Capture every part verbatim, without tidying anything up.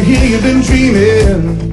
hear you've been dreaming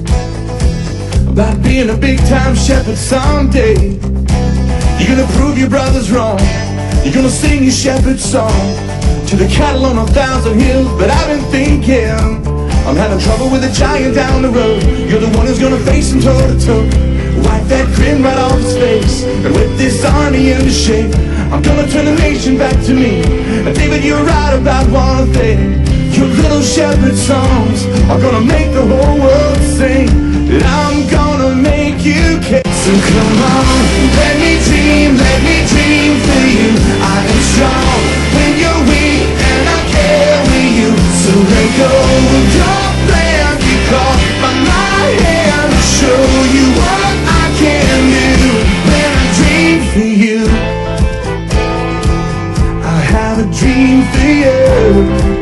about being a big-time shepherd someday. You're gonna prove your brothers wrong. You're gonna sing your shepherd song to the cattle on a thousand hills. But I've been thinking, I'm having trouble with a giant down the road. You're the one who's gonna face him toe to toe. Wipe that grin right off his face, and with this army into shape, I'm gonna turn the nation back to me. And David, you're right about one thing. Your little shepherd songs are gonna make the whole world sing. And I'm gonna make you care. So come on, let me dream, let me dream for you. I am strong when you're weak, and I carry you. So let go of your plan, be caught by my hand. I'll show you what I can do when I dream for you. I have a dream for you.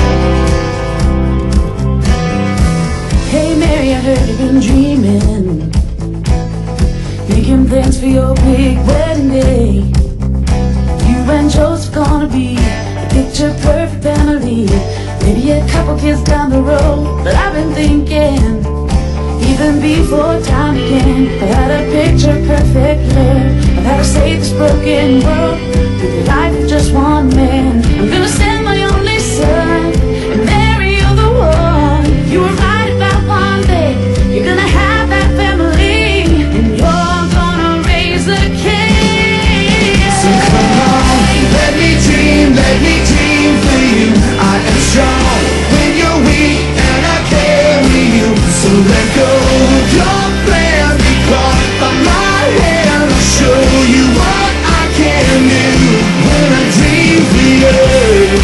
Hey Mary, I heard you've been dreaming, making plans for your big wedding day. You and Joseph gonna be a picture-perfect family. Maybe a couple kids down the road. But I've been thinking, even before time began, I've had a picture-perfect love. I've had to save this broken world through the life of just one man. I'm gonna send my only son, and Mary, you're the one. You were right about one thing. You're gonna have that family, and you're gonna raise the kids. So come on, let me dream, let me dream for you. I am strong when you're weak, and I carry you. So let go of your plan, be caught by my hand. I'll show you what I can do when I dream for you.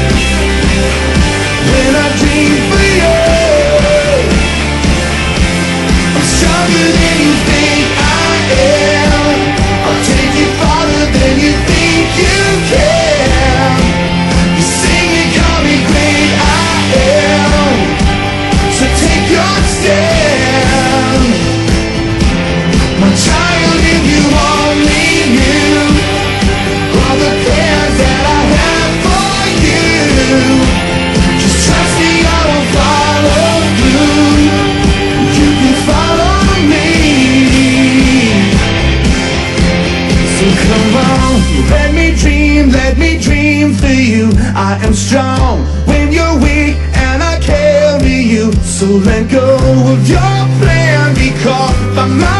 When I dream for you, I'm stronger than you think I am. I'll take you farther than you think you can. You sing and call me great I am. So take your stand, my child, if you only knew all the plans that I have for you. Just trust me, I will follow through. You can follow me. So come on, let me dream, let me dream for you. I am strong when you're weak, and I carry you. So let go of your plan, be caught by my